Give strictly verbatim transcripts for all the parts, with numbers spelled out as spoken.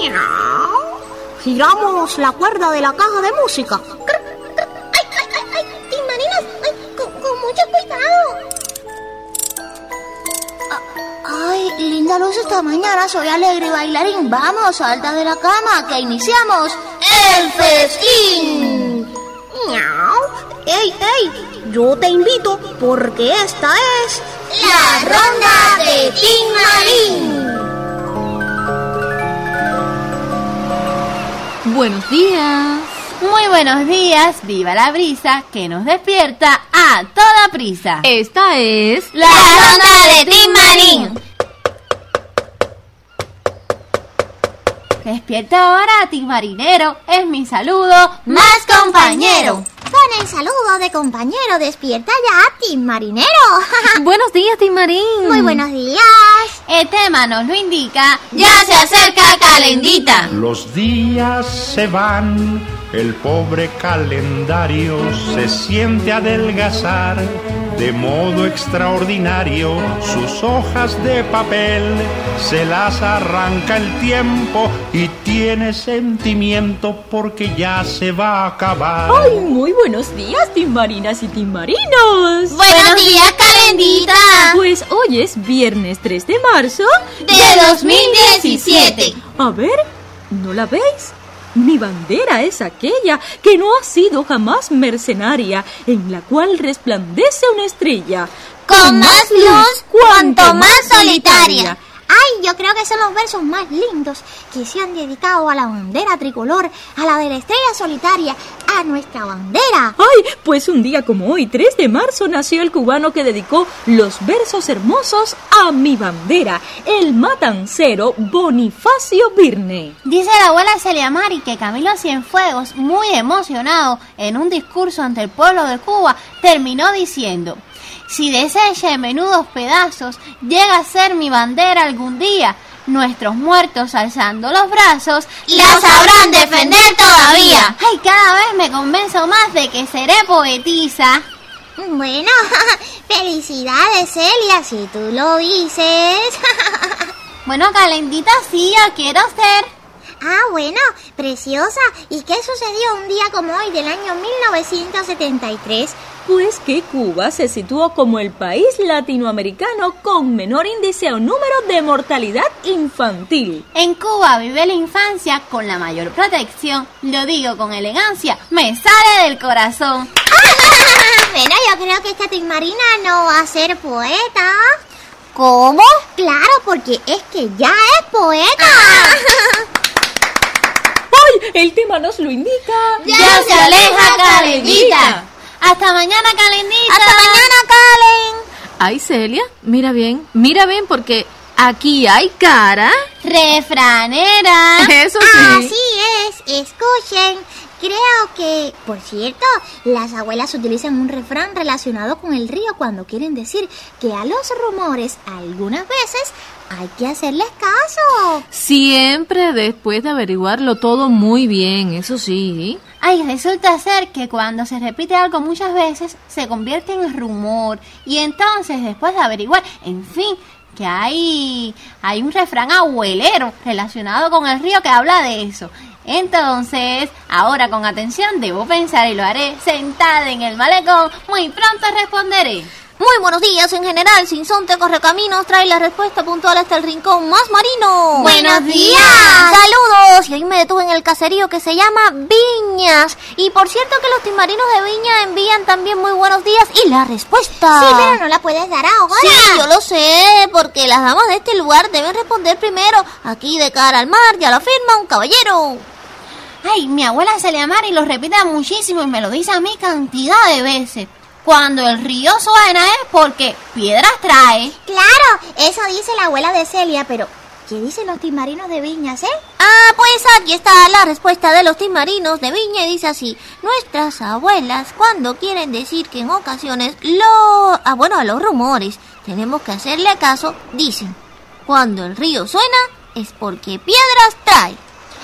Giramos la cuerda de la caja de música. ¡Ay, ay, ay, ay! ¡Timbarinas! ¡Ay, con, con mucho cuidado! Ay, linda luz esta mañana, soy alegre y bailarín. Vamos, salta de la cama, que iniciamos el festín. ¡Miau! ¡Ey, ey! Yo te invito porque esta es la ronda de Tin Marín. Buenos días. Muy buenos días, viva la brisa que nos despierta a toda prisa. Esta es la ronda de Tin Marín. Despierta ahora, Tin Marinero, es mi saludo más compañero. Con el saludo de compañero, despierta ya, Tin Marinero. Buenos días, Tin Marín. Muy buenos días. El tema nos lo indica, ya se acerca Calendita. Los días se van, el pobre calendario se siente adelgazar de modo extraordinario. Sus hojas de papel se las arranca el tiempo y tiene sentimiento porque ya se va a acabar. ¡Ay, muy buenos días, Timbarinas y Timbarinos! ¡Buenos días, Calendita! Pues hoy es viernes tres de marzo de dos mil diecisiete. A ver, ¿no la veis? Mi bandera es aquella que no ha sido jamás mercenaria, en la cual resplandece una estrella. Con más luz, cuanto más solitaria. Ay, yo creo que son los versos más lindos que se han dedicado a la bandera tricolor, a la de la estrella solitaria, a nuestra bandera. Ay, pues un día como hoy, tres de marzo, nació el cubano que dedicó los versos hermosos a mi bandera, el matancero Bonifacio Birne. Dice la abuela Celia Mari que Camilo Cienfuegos, muy emocionado en un discurso ante el pueblo de Cuba, terminó diciendo: si de ese menudos pedazos llega a ser mi bandera algún día, nuestros muertos alzando los brazos la sabrán defender todavía. Ay, cada vez me convenzo más de que seré poetisa. Bueno, felicidades, Celia, si tú lo dices. Bueno, Calendita, sí, ya quiero ser. Ah, bueno, preciosa. ¿Y qué sucedió un día como hoy del año mil novecientos setenta y tres? Pues que Cuba se situó como el país latinoamericano con menor índice o número de mortalidad infantil. En Cuba vive la infancia con la mayor protección. Lo digo con elegancia, me sale del corazón. Bueno, yo creo que esta Tin Marina no va a ser poeta. ¿Cómo? Claro, porque es que ya es poeta. ¡Ay! El tema nos lo indica. ¡Ya, ya se aleja, Calendita! ¡Hasta mañana, Calendita! ¡Hasta mañana, Calen! Ay, Celia, mira bien, mira bien porque aquí hay cara refranera. Eso sí. Así es, escuchen. Creo que, por cierto, las abuelas utilizan un refrán relacionado con el río cuando quieren decir que a los rumores algunas veces hay que hacerles caso. Siempre después de averiguarlo todo muy bien, eso sí. Ay, resulta ser que cuando se repite algo muchas veces se convierte en rumor y entonces después de averiguar, en fin, que hay, hay un refrán abuelero relacionado con el río que habla de eso. Entonces, ahora con atención debo pensar y lo haré sentada en el malecón. Muy pronto responderé. Muy buenos días, en general, Sinsonte Correcaminos trae la respuesta puntual hasta el rincón más marino. ¡Buenos días! ¡Saludos! Y hoy me detuve en el caserío que se llama Viñas. Y por cierto que los timarinos de Viña envían también muy buenos días y la respuesta. Sí, pero no la puedes dar ahora. Sí, yo lo sé, porque las damas de este lugar deben responder primero. Aquí de cara al mar ya lo afirma un caballero. Ay, mi abuela Celia Mari lo repite muchísimo y me lo dice a mí cantidad de veces. Cuando el río suena es porque piedras trae. Claro, eso dice la abuela de Celia, pero ¿qué dicen los timarinos de Viñas, eh? Ah, pues aquí está la respuesta de los timarinos de Viña y dice así: nuestras abuelas, cuando quieren decir que en ocasiones lo... Ah, bueno, a los rumores tenemos que hacerle caso, dicen: cuando el río suena es porque piedras trae.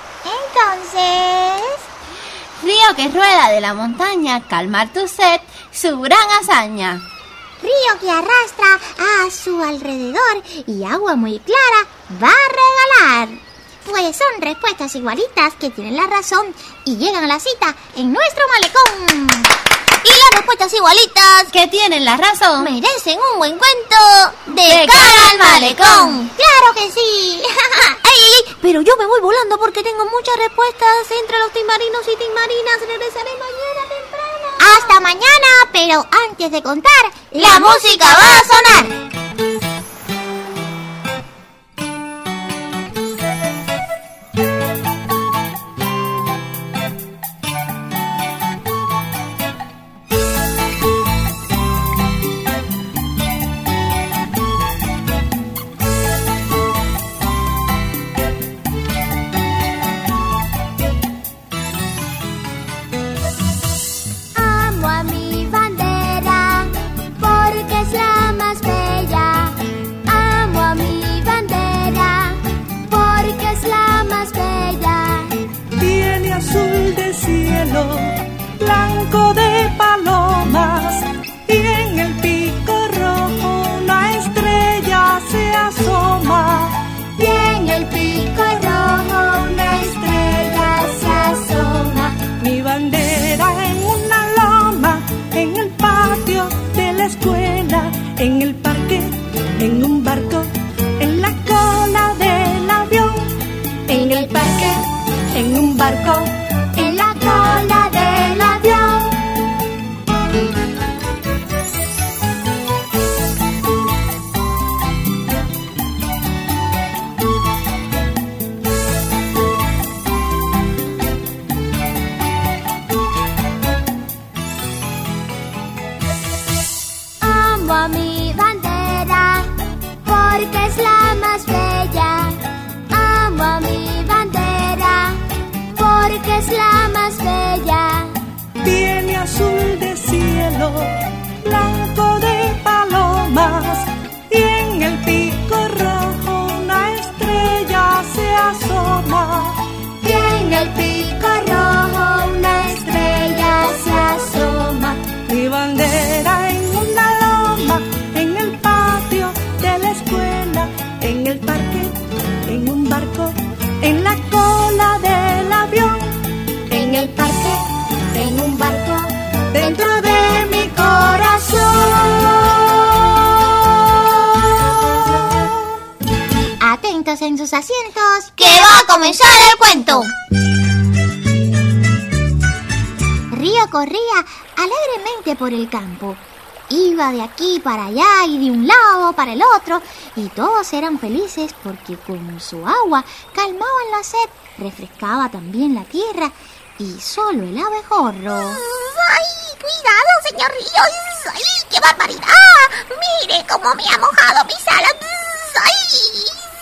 Entonces... río que rueda de la montaña, calmar tu sed, su gran hazaña. Río que arrastra a su alrededor y agua muy clara va a regalar. Pues son respuestas igualitas que tienen la razón y llegan a la cita en nuestro malecón. Y las respuestas igualitas que tienen la razón merecen un buen cuento de, de cara al malecón. ¡Claro que sí! ¡Ey, ey, ey! Pero yo me voy volando porque tengo muchas respuestas entre los timarinos y timarinas. Regresaré mañana temprano. Hasta mañana, pero antes de contar, la música va a sonar. Blanco de palomas y en el pico rojo una estrella se asoma. Y en el pico rojo una estrella se asoma. Mi bandera en una loma, en el patio de la escuela, en el parque, en un barco, en la cola del avión. En el parque, en un barco, en la cola del avión. Amo a mi bandera porque es la más bella. Amo a mi bandera porque es la más bella. Tiene azul de cielo, blanco de palomas y en el pico rojo una estrella se asoma. Y en el pico rojo una estrella se asoma. Mi bandera en una loma, en el patio de la escuela, en el parque, en un barco, en la cola del avión. En el parque, en un barco, dentro de mi corazón. Atentos en sus asientos, que va a comenzar el cuento. Río corría alegremente por el campo. Iba de aquí para allá y de un lado para el otro, y todos eran felices porque con su agua calmaban la sed, refrescaba también la tierra, y solo el abejorro... ¡Ay, cuidado, señor Río! ¡Ay, qué barbaridad! ¡Mire cómo me ha mojado mis alas! ¡Ay!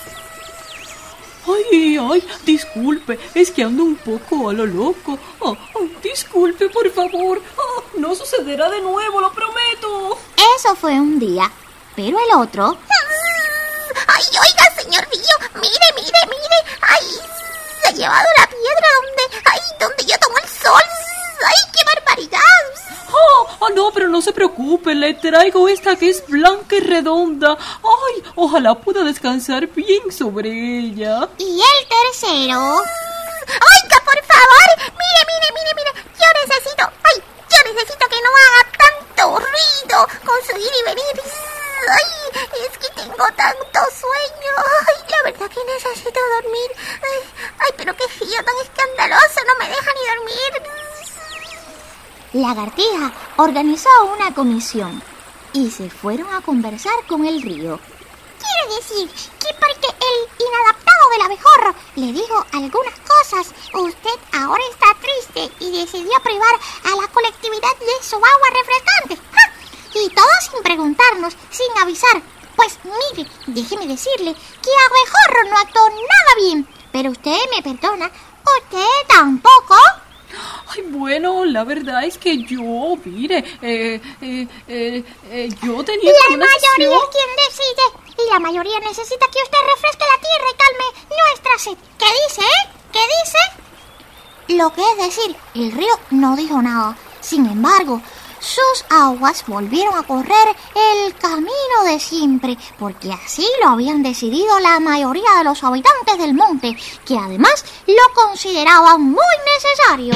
Ay, ay, disculpe, es que ando un poco a lo loco. Oh, oh, disculpe, por favor. Oh, no sucederá de nuevo, lo prometo. Eso fue un día, pero el otro... ¡Ay, oiga, señor Río! ¡Mire, mire, mire! ¡Ay, se ha llevado la piedra donde... ¡Ay, donde yo tomo el sol! ¡Ay, qué barbaridad! Oh, oh, no, pero no se preocupe, le traigo esta que es blanca y redonda. Ay, ojalá pueda descansar bien sobre ella. Y el tercero... ¡Oiga, por favor! ¡Mire, mire, mire, mire! Yo necesito... ¡Ay! Yo necesito que no haga tanto ruido con su ir y venir. ¡Ay! Es que tengo tanto sueño. ¡Ay! La verdad que necesito dormir. ¡Ay! ¡Ay! Pero qué frío tan escandaloso. No me deja ni dormir. Lagartija organizó una comisión y se fueron a conversar con el río. Quiere decir que porque el inadaptado del abejorro le dijo algunas cosas, usted ahora está triste y decidió privar a la colectividad de su agua refrescante. ¡Ja! Y todo sin preguntarnos, sin avisar. Pues mire, déjeme decirle que abejorro no actuó nada bien. Pero usted me perdona, usted tampoco. Ay, bueno, la verdad es que yo, mire, eh, eh, eh, eh, yo tenía La una mayoría decisión. es quien decide. Y la mayoría necesita que usted refresque la tierra y calme nuestra sed. ¿Qué dice, eh? ¿Qué dice? Lo que es decir, el río no dijo nada. Sin embargo, sus aguas volvieron a correr el camino de siempre, porque así lo habían decidido la mayoría de los habitantes del monte, que además lo consideraban muy necesario.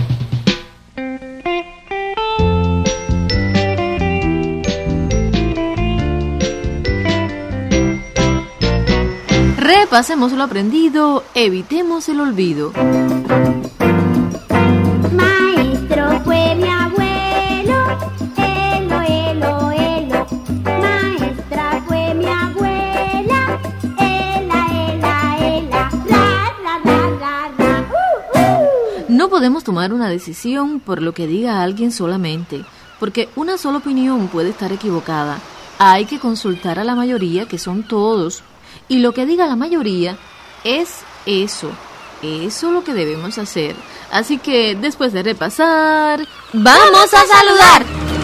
Repasemos lo aprendido, evitemos el olvido. Maestro fue mi abuelo, elo, elo, elo. Maestra fue mi abuela, ela, ela, ela. Ra, ra, ra, ra, ra. Uh, uh. No podemos tomar una decisión por lo que diga alguien solamente, porque una sola opinión puede estar equivocada. Hay que consultar a la mayoría, que son todos. Y lo que diga la mayoría es eso, eso lo que debemos hacer. Así que después de repasar, ¡vamos a saludar!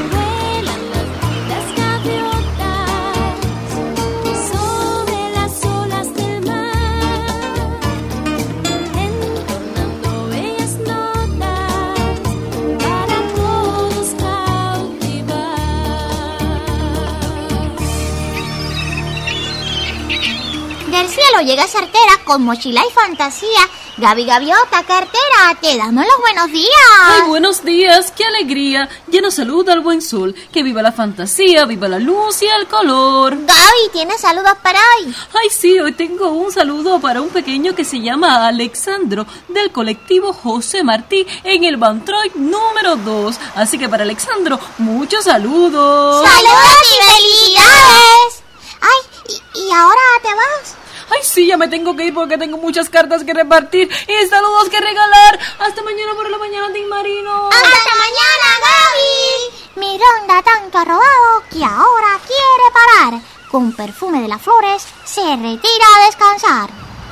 Del cielo llega esa artera con mochila y fantasía. Gaby Gaviota, cartera, te damos los buenos días. ¡Ay, buenos días! ¡Qué alegría! Ya nos saluda el buen sol. ¡Que viva la fantasía, viva la luz y el color! Gaby, ¿tienes saludos para hoy? ¡Ay, sí! Hoy tengo un saludo para un pequeño que se llama Alexandro, del colectivo José Martí, en el Bantroy número dos. Así que para Alexandro, muchos saludos. ¡Saludos y felicidades! ¡Ay, y, y ahora te vas! Ay, sí, ya me tengo que ir porque tengo muchas cartas que repartir y saludos que regalar. Hasta mañana por la mañana, Tim Marino. ¡Hasta mañana, Gaby! Mi ronda tanto ha robado que ahora quiere parar. Con perfume de las flores se retira a descansar.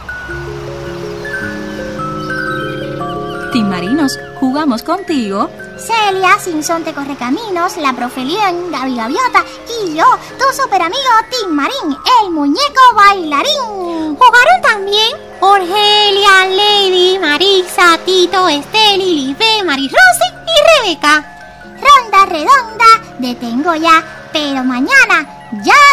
Tim Marinos, jugamos contigo. Celia, Simpson te corre caminos, la profe Lien, Gaby Gaviota y yo, tu super amigo Tim Marín, el muñeco bailarín. Jugaron también Orgelia, Lady, Marisa, Tito, Esteli, Libe, Marisrosy y Rebeca. Ronda redonda, detengo ya, pero mañana ya